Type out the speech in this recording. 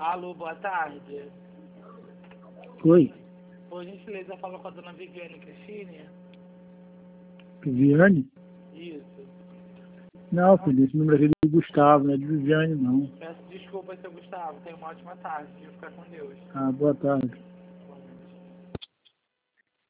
Alô, boa tarde. Oi, Por gentileza, fala com a dona Viviane Cristine? Viviane? Isso. Não, filho, esse número aqui é do Gustavo, não é de Viviane, não. Peço desculpa, seu Gustavo. Tenha uma ótima tarde. Fica com Deus. Ah, boa tarde.